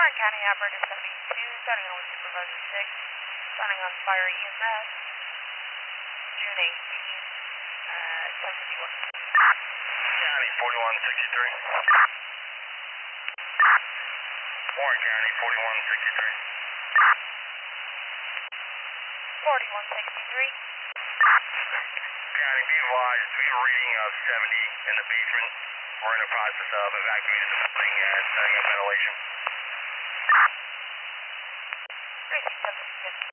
Warren County Operator 72, signing on with Supervisor 6, signing on Fire EMS, June 18th, 10:51. County 4163. Warren County 4163. 4163. County, be advised, we have a reading of 70 in the basement. We're in the process of evacuating the building and setting up ventilation. 3750.